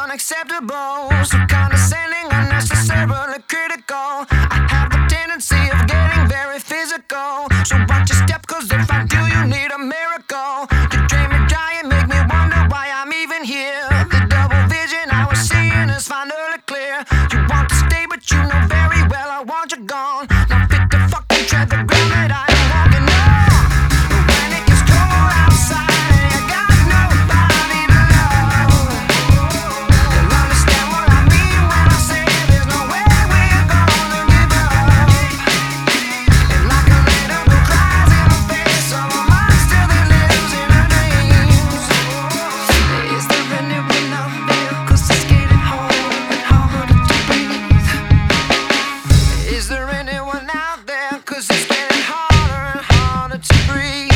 unacceptable, so condescending, unnecessarily critical. I have the tendency of getting very physical, so watch your step, cause if I do, you need a miracle. You drain me dry and make me wonder why I'm even here. The double vision I was seeing is finally clear. You want to stay, but you know very well I want you gone. Now fit the fucking tread the ground that I am walking on. When it gets cold outside and you got nobody to love, you'll understand what I mean when I say there's no way we're gonna give up. And like a little girl cries in the face of a monster that lives in her dreams. Is there anyone out there? Cause it's getting harder and harder to breathe. Is there anyone out there? Cause it's getting harder and harder to breathe.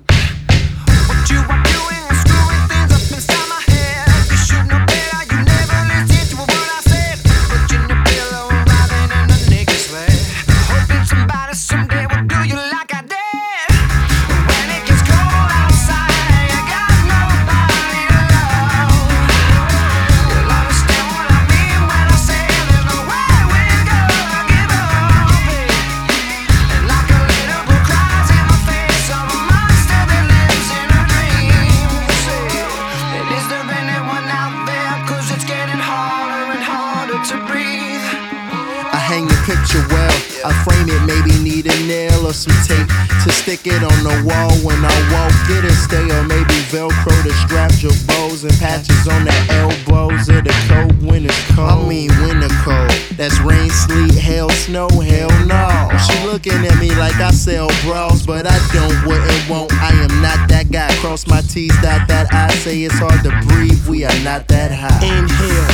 What you are doing is screwing things up inside my head. You should know better, you never listened to what I said. Putting your pillow and riding in a naked sled, hoping somebody someday will do you like I did. When it gets cold outside and you got nobody to love, you'll understand what I mean when I say there's no way we're gonna give up, babe. And like a little girl cries in the face of a monster that lives in her dreams. And is there anyone out there? Cause it's getting harder and harder to breathe. I hang the picture well, I frame it, maybe need a nail or some tape to stick it on the wall when I walk. Get it stay, or maybe Velcro to strap your bows and patches on the elbows of the coat when it's cold. I mean winter cold, that's rain, sleet, hail, snow, hell no. She looking at me like I sell bras, but I don't, wouldn't, won't. I am not that guy. Cross my T's, dot that I. Say it's hard to breathe, we are not that high. Inhale,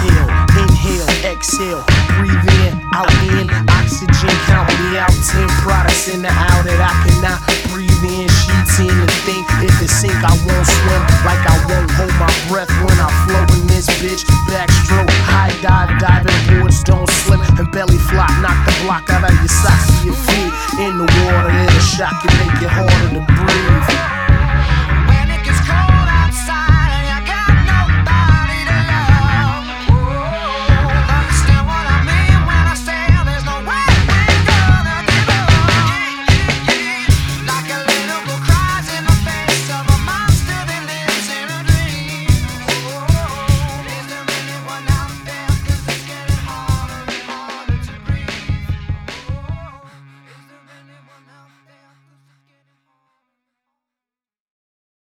exhale, breathe in, oxygen, count me out. 10 products in the aisle that I cannot breathe in. Sheets in the thing, if it sink I won't swim, like I won't hold my breath when I flow in this bitch. Backstroke, high dive, diving boards don't slip, and belly flop, knock the block out of your socks to your feet. In the water, it'll shock you, make it harder to breathe.